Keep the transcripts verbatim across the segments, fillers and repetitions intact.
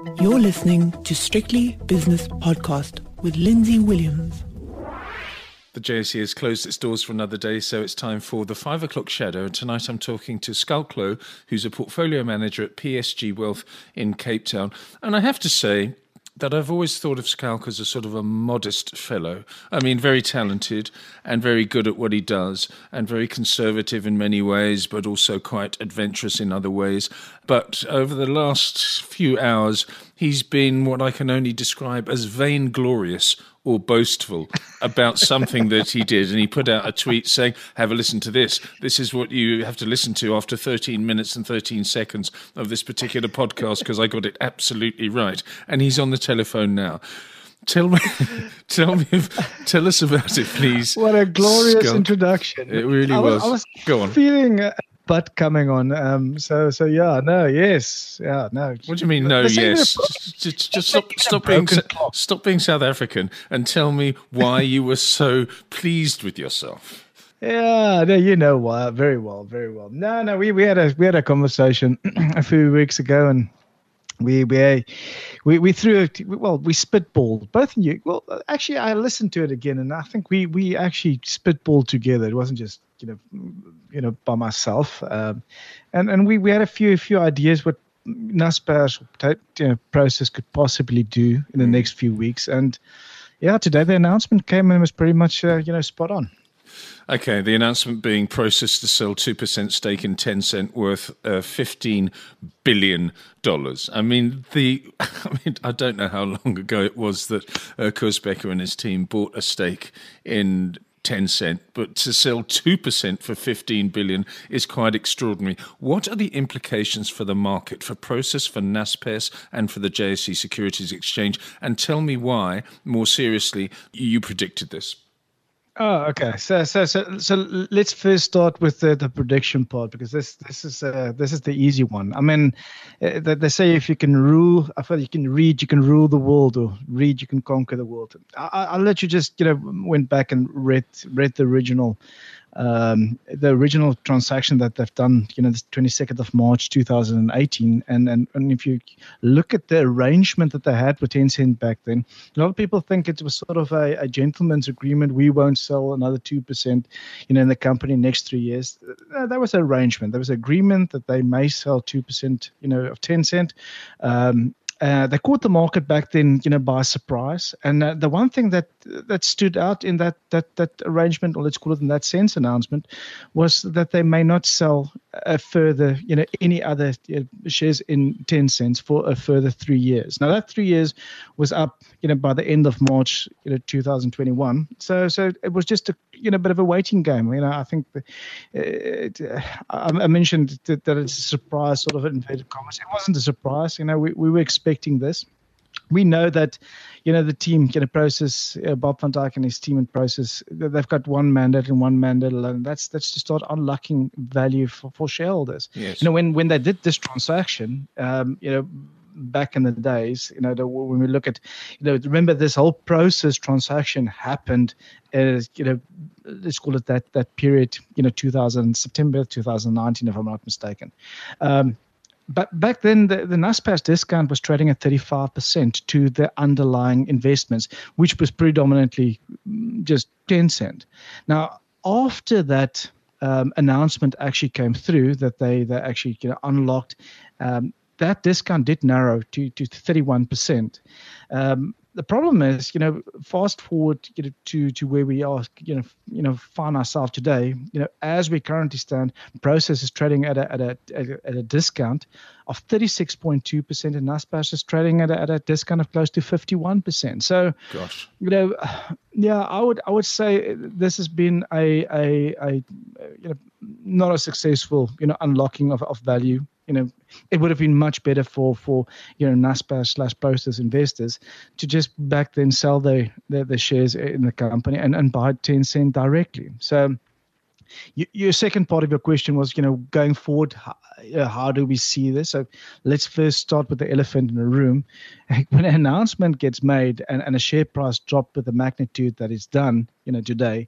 You're listening to Strictly Business Podcast with Lindsay Williams. The J S E has closed its doors for another day, so it's time for the five o'clock shadow. And tonight I'm talking to Schalk Louw, who's a portfolio manager at P S G Wealth in Cape Town. And I have to say that I've always thought of Schalk as a sort of a modest fellow. I mean, very talented and very good at what he does and very conservative in many ways, but also quite adventurous in other ways. But over the last few hours, he's been what I can only describe as vainglorious or boastful about something that he did. And he put out a tweet saying, have a listen to this. This is what you have to listen to after thirteen minutes and thirteen seconds of this particular podcast because I got it absolutely right. And he's on the telephone now. Tell me, tell me, tell us about it, please. What a glorious Schalk. Introduction. It really I was. was. I was Go on. feeling a butt coming on. Um. So, so yeah, no, yes, yeah, no. What do you mean, no, They're saying yes? they're Just, just stop, stop being, broken clock. stop being South African and tell me why you were so pleased with yourself. Yeah, no, you know why, very well, very well. No, no, we, we had a we had a conversation a few weeks ago, and we we we, we threw it. Well, we spitballed both of you. Well, actually, I listened to it again, and I think we we actually spitballed together. It wasn't just you know you know by myself, um, and and we, we had a few a few ideas what Naspers you know, process could possibly do in the next few weeks, and yeah, today the announcement came and it was pretty much uh, you know spot on. Okay, the announcement being Prosus to sell two percent stake in Tencent worth uh, fifteen billion dollars. I mean, the I mean, I don't know how long ago it was that uh, Koos Bekker and his team bought a stake in Tencent, but to sell two percent for fifteen billion dollars is quite extraordinary. What are the implications for the market, for Prosus, for Naspers, and for the J S E Securities Exchange? And tell me why, more seriously, you predicted this. Oh, okay. So, so, so, so let's first start with the, the prediction part because this, this is, uh, this is the easy one. I mean, uh, they, they say if you can rule, I feel you can read, you can rule the world, or read, you can conquer the world. I, I'll let you just, you know, went back and read, read the original, um, the original transaction that they've done, you know, the twenty-second of March, two thousand eighteen. And, and, and if you look at the arrangement that they had with Tencent back then, a lot of people think it was sort of a, a gentleman's agreement. We won't sell another two percent, you know, in the company next three years. Uh, that was an arrangement. There was an agreement that they may sell two percent, you know, of Tencent. Um, Uh, they caught the market back then, you know, by surprise. And uh, the one thing that that stood out in that that that arrangement, or let's call it in that sense announcement, was that they may not sell a further, you know, any other you know, shares in Tencent for a further three years. Now that three years was up, you know, by the end of March, you know, two thousand twenty-one. So so it was just a you know bit of a waiting game. You know, I think the, it, uh, I, I mentioned that, that it's a surprise, sort of inverted commas. It wasn't a surprise. You know, we we were expecting this. We know that, you know, the team, you know, Prosus, uh, Bob van Dijk and his team in Prosus, they've got one mandate and one mandate alone. That's that's to start unlocking value for, for shareholders. Yes. You know, when when they did this transaction, um, you know, back in the days, you know, the, when we look at, you know, remember this whole Prosus transaction happened as, you know, let's call it that that period, you know, two thousand September two thousand nineteen, if I'm not mistaken. Um, But back then, the, the Naspers discount was trading at thirty-five percent to the underlying investments, which was predominantly just Tencent. Now, after that um, announcement actually came through, that they, they actually you know, unlocked, um, that discount did narrow to, to thirty-one percent. Um, the problem is, you know, fast forward you know, to to where we are, you know, you know, find ourselves today. You know, as we currently stand, Prosus is trading at a at a at a, at a discount of thirty-six point two percent, and Naspers is trading at a, at a discount of close to fifty-one percent. So, Gosh, you know, yeah, I would I would say this has been a a, a you know not a successful you know unlocking of, of value. You know, it would have been much better for, for you know, Naspers slash Prosus investors to just back then sell their, their, their shares in the company and, and buy Tencent directly. So you, your second part of your question was, you know, going forward, how, uh, how do we see this? So let's first start with the elephant in the room. When an announcement gets made and, and a share price drop with the magnitude that is done, you know, today,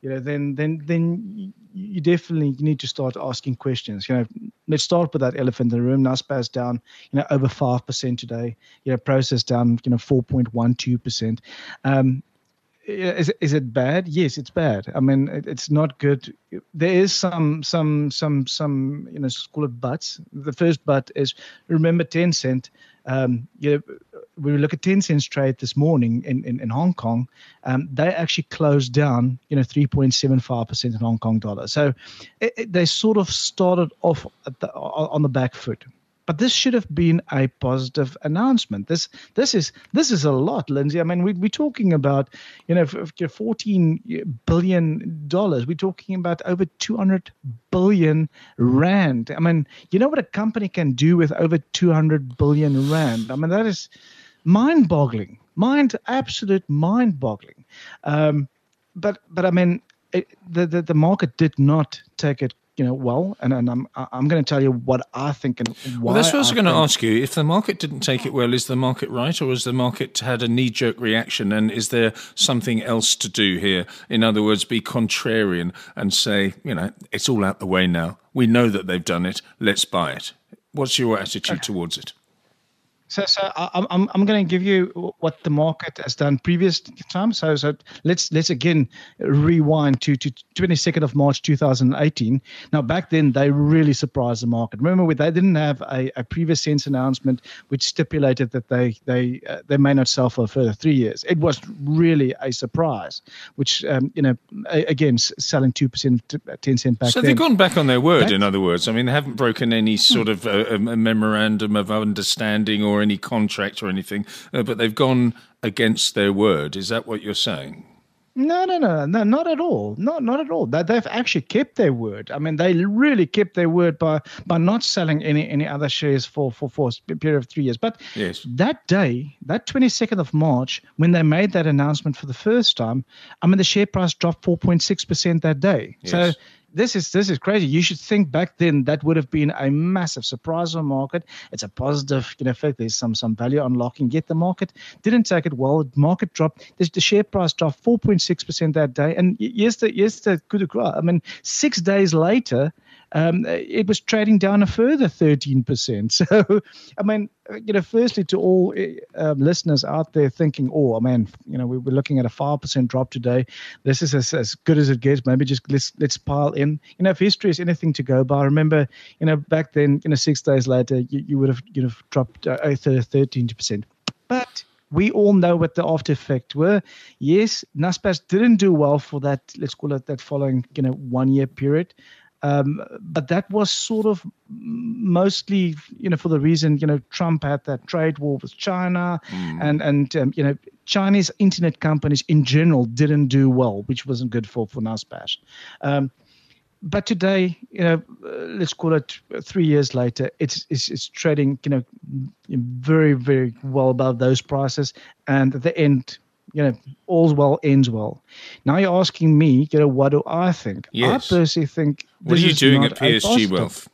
you know, then then then you definitely need to start asking questions. You know, let's start with that elephant in the room. Naspers down, you know, over five percent today. You know, Prosus down, you know, four point one two percent. Um, is is it bad? Yes, it's bad. I mean, it, it's not good. There is some some some some you know, call it buts. The first but is, remember Tencent. Um, you know, we look at Tencent's trade this morning in, in, in Hong Kong. Um, they actually closed down, you know, three point seven five percent in Hong Kong dollars. So it, it, they sort of started off at the, on the back foot. But this should have been a positive announcement. This this is this is a lot, Lindsay. I mean, we, we're talking about, you know, fourteen billion dollars. We're talking about over two hundred billion rand. I mean, you know what a company can do with over two hundred billion rand? I mean, that is mind-boggling. Mind, absolute mind-boggling. Um, but but I mean, it, the, the the market did not take it, you know, well, and, and I'm I'm going to tell you what I think and why. Well, that's what I was I going to think. ask you. If the market didn't take it well, is the market right, or has the market had a knee-jerk reaction, and is there something else to do here? In other words, be contrarian and say, you know, it's all out the way now. We know that they've done it. Let's buy it. What's your attitude okay. towards it? So, so I, I'm I'm going to give you what the market has done previous times. So, so let's let's again rewind to to twenty-second of March two thousand eighteen. Now, back then they really surprised the market. Remember, they didn't have a, a previous sense announcement which stipulated that they they uh, they may not sell for a further three years. It was really a surprise, which um, you know, again, selling two percent, ten cent back. So then. they've gone back on their word. Back, in other words, I mean, they haven't broken any sort of a, a memorandum of understanding or any contract or anything, uh, but they've gone against their word. Is that what you're saying? No, no, no, no, not at all. Not, not at all. That they've actually kept their word. I mean, they really kept their word by by not selling any any other shares for for for a period of three years. But yes. that day, that twenty-second of March, when they made that announcement for the first time, I mean, the share price dropped four point six percent that day. Yes. So. This is this is crazy. You should think back then that would have been a massive surprise on the market. It's a positive, you know, effect. There's some some value unlocking. Yet the market didn't take it well. The market dropped. The, the share price dropped four point six percent that day. And yes, the yes the coup de grace. I mean, six days later, um, it was trading down a further thirteen percent. So, I mean, you know, firstly, to all um, listeners out there thinking, oh, man, you know, we, we're looking at a five percent drop today. This is as, as good as it gets. Maybe just let's let's pile in. You know, if history is anything to go by, remember, you know, back then, you know, six days later, you, you would have, you know, dropped uh, thirteen percent. But we all know what the after effect were. Yes, Naspers didn't do well for that, let's call it that following, you know, one year period. Um, but that was sort of mostly, you know, for the reason, you know, Trump had that trade war with China, mm. and, and um, you know, Chinese internet companies in general didn't do well, which wasn't good for, for Naspers. Um, but today, you know, uh, let's call it three years later, it's, it's it's trading, you know, very, very well above those prices. And at the end, you know, all's well ends well. Now you're asking me, you know, what do I think? Yes. I personally think. What this are you is doing not at P S G Wealth?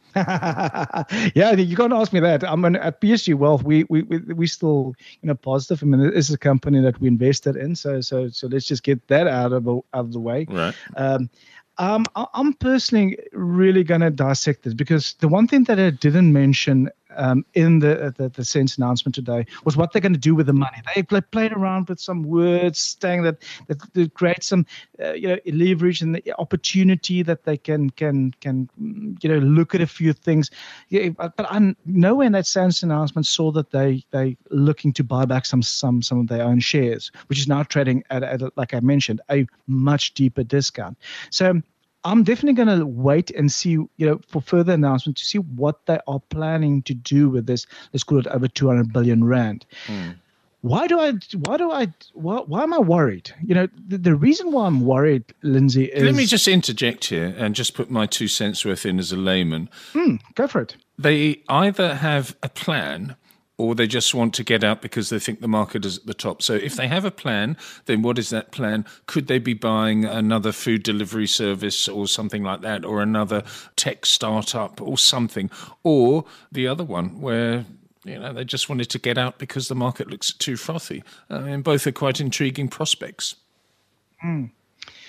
Yeah, you can't ask me that. I mean, at P S G Wealth, we we we we still, you know, positive. I mean, this is a company that we invested in, so so so let's just get that out of out of the way. Right. Um, um, I'm personally really going to dissect this, because the one thing that I didn't mention um, in the, the the sense announcement today was what they're going to do with the money. They played around with some words, saying that that they create some uh, you know, leverage and the opportunity that they can can can you know, look at a few things. Yeah, but, but I nowhere in that sense announcement saw that they they looking to buy back some some some of their own shares, which is now trading at, at like I mentioned, a much deeper discount. So I'm definitely going to wait and see, you know, for further announcement to see what they are planning to do with this. Let's call it over two hundred billion rand. Mm. Why do I? Why do I? Why, why am I worried? You know, the, the reason why I'm worried, Lindsay, is. Let me just interject here and just put my two cents worth in as a layman. Mm, go for it. They either have a plan, or they just want to get out because they think the market is at the top. So if they have a plan, then what is that plan? Could they be buying another food delivery service or something like that, or another tech startup or something? Or the other one where, you know, they just wanted to get out because the market looks too frothy. I mean, both are quite intriguing prospects. Mm.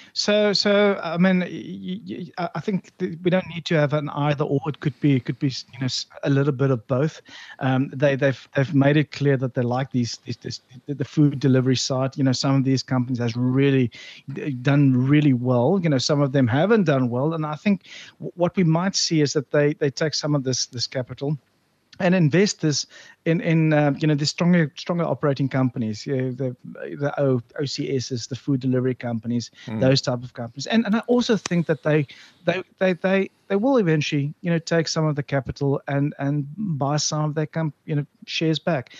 So, so I mean, you, you, I think we don't need to have an either or. It could be, it could be, you know, a little bit of both. Um, they, they've, they've made it clear that they like these, these, this, the food delivery side. You know, some of these companies has really done really well. You know, some of them haven't done well, and I think what we might see is that they, they take some of this, this capital and invest this in, in uh, you know, the stronger stronger operating companies, you know, the the o, OCSs, the food delivery companies, mm. those type of companies. And and I also think that they they they they, they will eventually, you know, take some of the capital and and buy some of their comp, you know, shares back.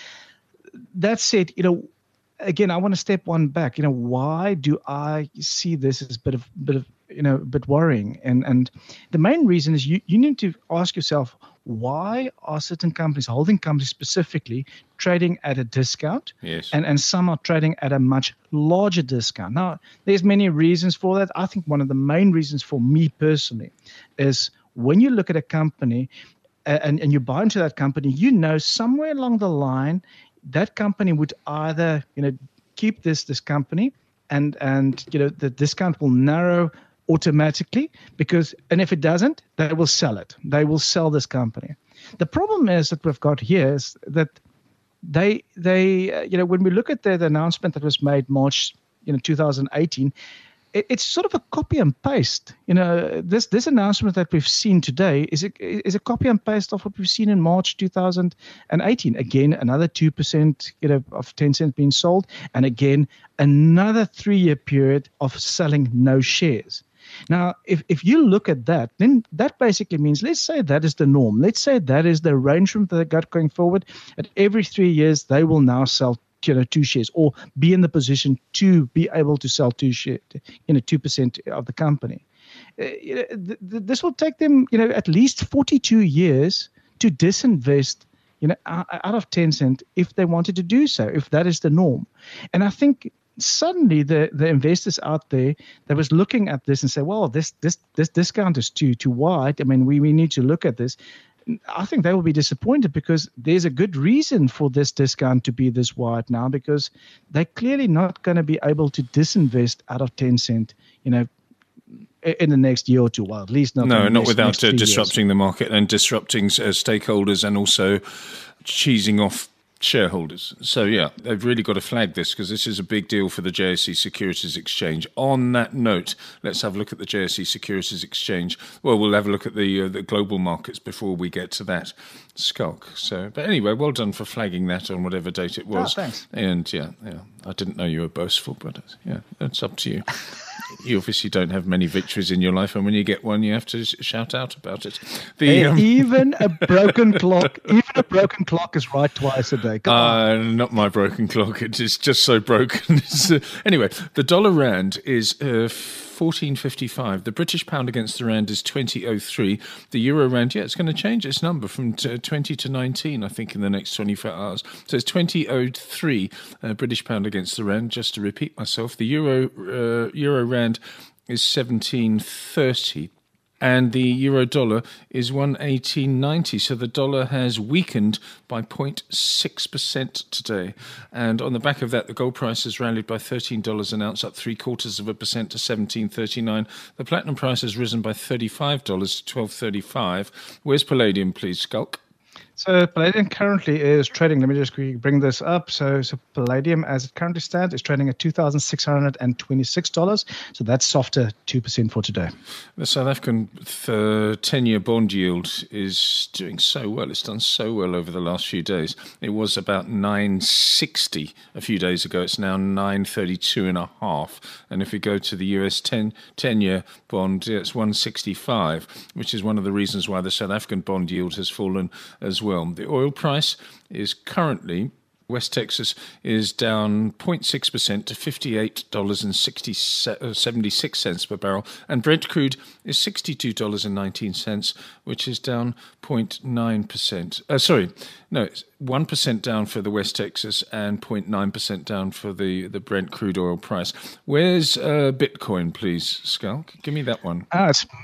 That said, you know, again, I want to step one back. You know, why do I see this as a bit of bit of you know a bit worrying? And and the main reason is you you need to ask yourself, why are certain companies, holding companies specifically, trading at a discount? Yes. And, and some are trading at a much larger discount. Now, there's many reasons for that. I think one of the main reasons for me personally is when you look at a company and, and you buy into that company, you know somewhere along the line, that company would either, you know, keep this this company and, and you know, the discount will narrow automatically, because, and if it doesn't, they will sell it. They will sell this company. The problem is that we've got here is that they, they, uh, you know, when we look at the, the announcement that was made March, you know, two thousand eighteen, it, it's sort of a copy and paste. You know, this this announcement that we've seen today is a, is a copy and paste of what we've seen in March two thousand eighteen. Again, another two percent, you know, of Tencent being sold, and again, another three-year period of selling no shares. Now, if, if you look at that, then that basically means, let's say that is the norm. Let's say that is the arrangement that they got going forward. At every three years, they will now sell, you know, two shares, or be in the position to be able to sell two shares, you know, two percent of the company. Uh, you know, th- th- this will take them, you know, at least forty-two years to disinvest, you know, out, out of Tencent if they wanted to do so, if that is the norm. And I think suddenly the, the investors out there that was looking at this and say, well, this this this discount is too too wide. I mean, we, we need to look at this. I think they will be disappointed, because there's a good reason for this discount to be this wide now, because they're clearly not going to be able to disinvest out of Tencent, you know, in the next year or two. Well, at least not. No, not next, without uh, years. disrupting the market and disrupting uh, stakeholders, and also cheesing off shareholders. So yeah, they've really got to flag this, because this is a big deal for the J S E Securities Exchange. On that note, let's have a look at the J S E Securities Exchange. Well, we'll have a look at the uh, the global markets before we get to that, Schalk. So, but anyway, well done for flagging that on whatever date it was. Oh, thanks. And yeah, yeah, I didn't know you were boastful, but yeah, it's up to you. You obviously don't have many victories in your life, and when you get one, you have to shout out about it. The, um, even a broken clock, even a broken clock is right twice a day. Come uh, on. Not my broken clock. It is just so broken. uh, anyway, the dollar rand is uh, fourteen fifty-five. The British pound against the rand is twenty oh three. The euro rand, yeah, it's going to change its number from t- twenty to nineteen, I think, in the next twenty-four hours. So it's twenty oh three uh, British pound against the rand. Just to repeat myself, the euro uh, euro rand is seventeen thirty. And the euro dollar is one eighteen ninety. So the dollar has weakened by zero point six percent today. And on the back of that, the gold price has rallied by thirteen dollars an ounce, up three quarters of a percent to seventeen thirty-nine. The platinum price has risen by thirty-five dollars to twelve thirty-five. Where's palladium, please, Schalk? So Palladium currently is trading, let me just quickly bring this up. So, so Palladium, as it currently stands, is trading at two thousand six hundred twenty-six dollars. So that's softer two percent for today. The South African ten-year bond yield is doing so well. It's done so well over the last few days. It was about nine sixty a few days ago. It's now nine thirty-two and a half. And if we go to the U S ten-year bond, it's one sixty-five, which is one of the reasons why the South African bond yield has fallen as well. The oil price is currently, West Texas is down zero point six percent to fifty-eight dollars and seventy-six cents per barrel, and Brent crude is sixty-two dollars and nineteen cents, which is down zero point nine percent. Uh, sorry, no, it's one percent down for the West Texas and zero point nine percent down for the, the Brent crude oil price. Where's uh, Bitcoin, please, Schalk? Give me that one. Ah, it's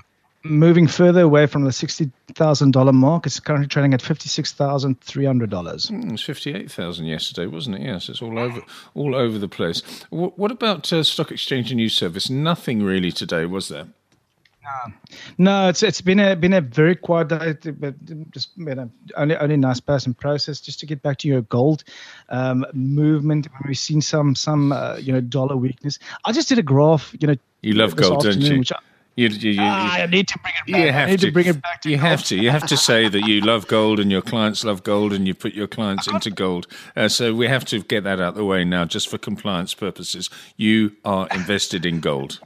moving further away from the sixty thousand dollars mark. It's currently trading at fifty-six thousand three hundred dollars. Mm, it was fifty-eight thousand yesterday, wasn't it? Yes, it's all over all over the place. What, what about uh, Stock Exchange and News Service? Nothing really today, was there? No, no, it's it's been a been a very quiet day, but just you know, only only nice person process. Just to get back to your gold um, movement, we've seen some some uh, you know dollar weakness. I just did a graph. You know, you love gold, don't you? Which I, You, you, you, ah, I need to bring it back. You have I need to. to bring it back to You gold. have to. You have to say that you love gold and your clients love gold and you put your clients into gold. Uh, so we have to get that out of the way now, just for compliance purposes. You are invested in gold.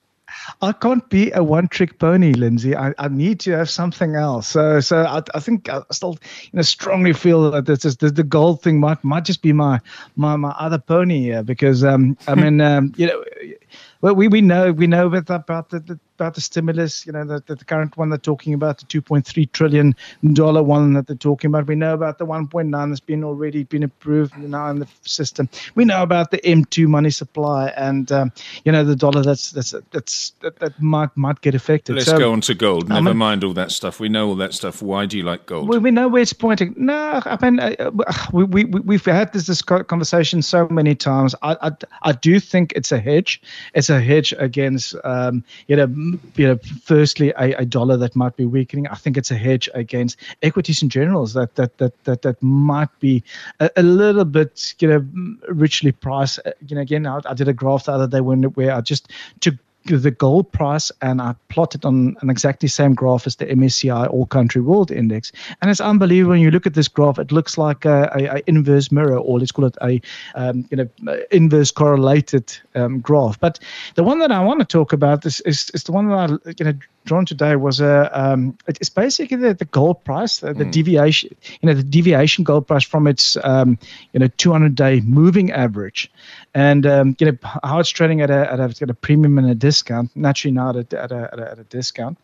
I can't be a one-trick pony, Lindsay. I, I need to have something else. So, so I, I think I still, you know, strongly feel that this is, the, the gold thing might might just be my my, my other pony here because um, I mean, um, you know, well, we, we know we know about the, about the, the about the stimulus. You know, the, the current one they're talking about, the two point three trillion dollar one that they're talking about. We know about the one point nine that's been already been approved now in the system. We know about the M two money supply, and um, you know the dollar that's that's that's that, that might might get affected. Let's so, go on to gold. Never I mean, mind all that stuff. We know all that stuff. Why do you like gold? We, we know where it's pointing. No, I mean uh, we we we've had this, this conversation so many times. I, I I do think it's a hedge. It's a hedge against um, you know you know firstly a, a dollar that might be weakening. I think it's a hedge against equities in general that that that that that might be a, a little bit you know richly priced. You know again I, I did a graph the other day when where I just took the gold price and I plotted on an exactly same graph as the M S C I All Country World Index, and it's unbelievable when you look at this graph. It looks like a, a, a inverse mirror, or let's call it a um, you know inverse correlated um, graph. But the one that I want to talk about is is, is the one that I you know drawn today was a um, it's basically the, the gold price, the, the mm. deviation you know the deviation gold price from its um, you know two hundred day moving average, and um, you know how it's trading at a at a, at a premium and a discount. Naturally now at a, at a, at a, at a discount.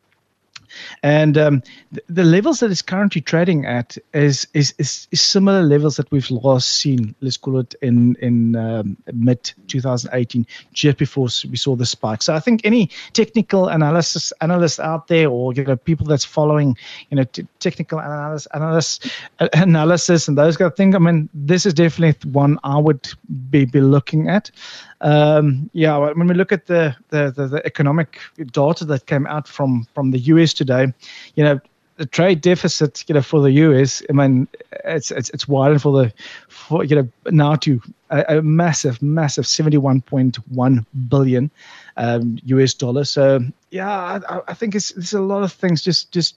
And um, the, the levels that it's currently trading at is, is is is similar levels that we've last seen, let's call it in in um, mid twenty eighteen, just before we saw the spike. So I think any technical analysis analysts out there, or you know people that's following you know t- technical analysis analysis uh, analysis and those kind of things, I mean this is definitely one I would be be looking at. Um, yeah, when we look at the, the, the, the economic data that came out from, from the U S today, you know, the trade deficit, you know, for the U S, I mean, it's it's it's widened for the, for you know, now to a, a massive, massive seventy-one point one billion um, U S dollars. So yeah, I, I think it's there's a lot of things just just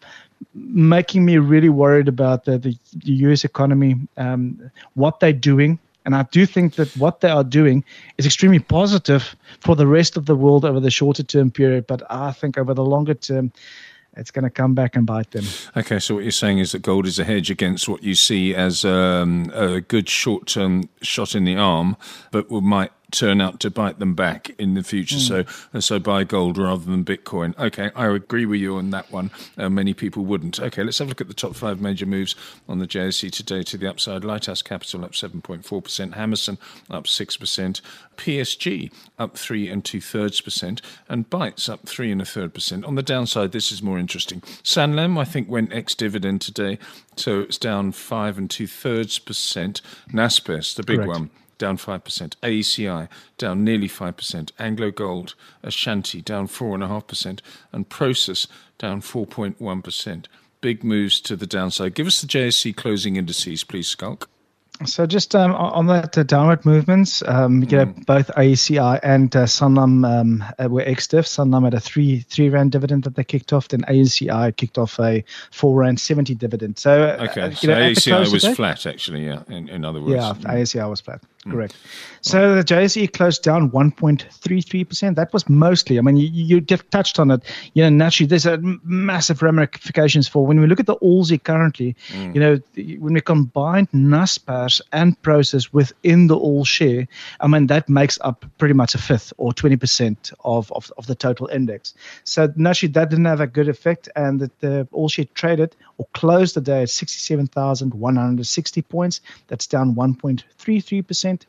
making me really worried about the the, the U S economy, um, what they're doing. And I do think that what they are doing is extremely positive for the rest of the world over the shorter term period. But I think over the longer term, it's going to come back and bite them. Okay, so what you're saying is that gold is a hedge against what you see as um, a good short-term shot in the arm, but might turn out to bite them back in the future. Mm. So so buy gold rather than Bitcoin. Okay, I agree with you on that one. Uh, many people wouldn't. Okay, let's have a look at the top five major moves on the J S E today to the upside. Lighthouse Capital up seven point four percent. Hammerson up six percent. P S G up three and two-thirds percent. And Bytes up three and a third percent. On the downside, this is more interesting. Sanlam, I think, went ex-dividend today, so it's down five and two-thirds percent. Naspers, the big Correct. one, down five percent. A E C I, down nearly five percent. Anglo Gold, Ashanti, down four point five percent. And Prosus, down four point one percent. Big moves to the downside. Give us the J S E closing indices, please, Skulk. So just um, on that uh, downward movements, um, you know, mm. both A E C I and uh, Sanlam um, uh, were ex-div. Sanlam had a three three rand dividend that they kicked off. Then A E C I kicked off a four rand seventy dividend. So uh, okay, you so know, A E C I was today, flat actually. Yeah, in, in other words. Yeah, mm. A E C I was flat. Correct. So the J S E closed down one point three three percent. That was mostly, I mean, you, you just touched on it. You know, naturally, there's a massive ramifications for when we look at the A L S I currently, mm. you know, when we combine Naspers and Prosus within the all share, I mean, that makes up pretty much a fifth or twenty percent of, of, of the total index. So naturally, that didn't have a good effect, and that the all share traded or closed the day at sixty-seven thousand one hundred sixty points. That's down one point three three percent.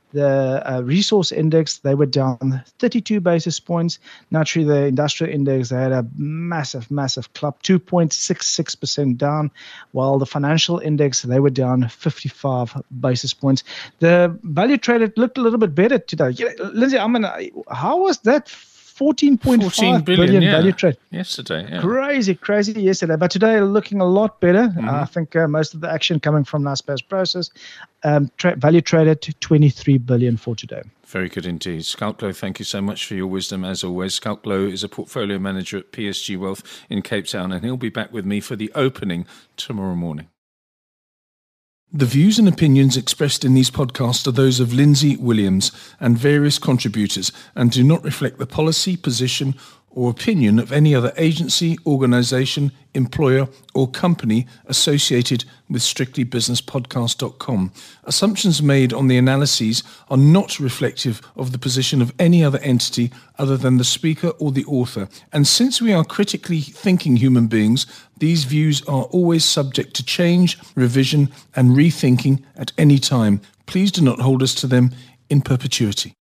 The uh, resource index, they were down thirty-two basis points. Naturally, the industrial index, they had a massive, massive club, two point six six percent down, while the financial index, they were down fifty-five basis points. The value traded looked a little bit better today. Yeah, Lindsay, I mean, how was that fourteen point five billion, billion yeah. value trade? Yesterday, yeah. Crazy, crazy yesterday. But today, looking a lot better. Mm-hmm. Uh, I think uh, most of the action coming from Naspers process. Um, tra- value traded to twenty-three billion for today. Very good indeed. Schalk Louw, thank you so much for your wisdom as always. Schalk Louw is a portfolio manager at P S G Wealth in Cape Town, and he'll be back with me for the opening tomorrow morning. The views and opinions expressed in these podcasts are those of Lindsay Williams and various contributors and do not reflect the policy, position or opinion of any other agency, organisation, employer or company associated with strictly business podcast dot com. Assumptions made on the analyses are not reflective of the position of any other entity other than the speaker or the author. And since we are critically thinking human beings, these views are always subject to change, revision and rethinking at any time. Please do not hold us to them in perpetuity.